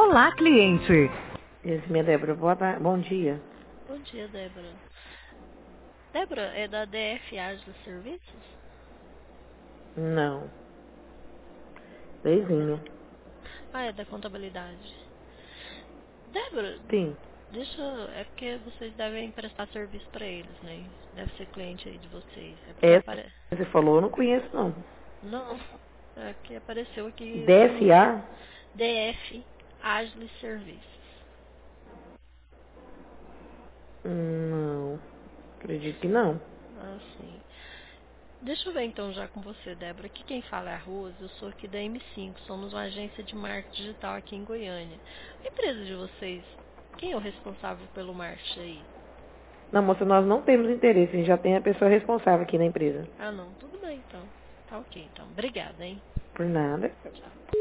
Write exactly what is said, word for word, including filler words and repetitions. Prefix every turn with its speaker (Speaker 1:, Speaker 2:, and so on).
Speaker 1: Olá, cliente.
Speaker 2: Esse minha Débora, boa tarde, bom dia.
Speaker 3: Bom dia, Débora. Débora, é da D F Ágil Serviços?
Speaker 2: Não. Leizinho.
Speaker 3: Ah, é da contabilidade. Débora,
Speaker 2: Sim.
Speaker 3: deixa. É porque vocês devem prestar serviço para eles, né? Deve ser cliente aí de vocês. É porque
Speaker 2: Essa
Speaker 3: apare...
Speaker 2: que você falou, eu não conheço, não.
Speaker 3: Não, é que apareceu aqui um
Speaker 2: D F A?
Speaker 3: D F Ágil Serviços.
Speaker 2: Não. Acredito que não.
Speaker 3: Ah, sim. Deixa eu ver então já com você, Débora. Aqui quem fala é a Rose, eu sou aqui da M cinco, somos uma agência de marketing digital aqui em Goiânia. A empresa de vocês, quem é o responsável pelo marketing aí?
Speaker 2: Não, moça, nós não temos interesse. A gente já tem a pessoa responsável aqui na empresa.
Speaker 3: Ah, não, tudo bem então. Tá ok então. Obrigada, hein?
Speaker 2: Por nada.
Speaker 3: Tchau.